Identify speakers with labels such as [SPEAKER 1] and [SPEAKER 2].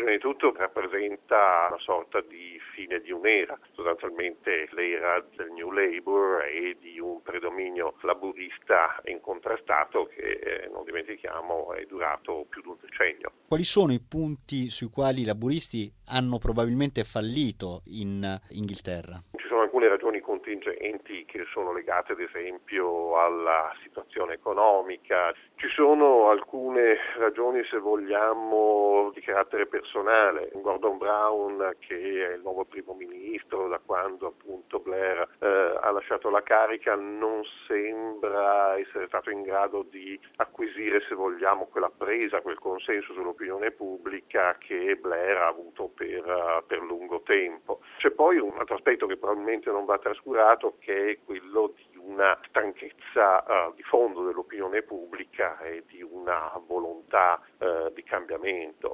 [SPEAKER 1] Prima di tutto rappresenta una sorta di fine di un'era, sostanzialmente l'era del New Labour e di un predominio laburista incontrastato che, non dimentichiamo, è durato più di un decennio.
[SPEAKER 2] Quali sono i punti sui quali i laburisti hanno probabilmente fallito in Inghilterra?
[SPEAKER 1] Ci sono alcune ragioni contingenti che sono legate ad esempio alla situazione economica, ci sono alcune ragioni, se vogliamo, di carattere personale. Gordon Brown, che è il nuovo primo ministro da quando appunto Blair ha lasciato la carica, non sembra essere stato in grado di acquisire, se vogliamo, quella presa, quel consenso sull'opinione pubblica che Blair ha avuto per lungo tempo. C'è poi un altro aspetto che probabilmente non va trascurato, che è quello di una stanchezza di fondo dell'opinione pubblica e di una volontà di cambiamento.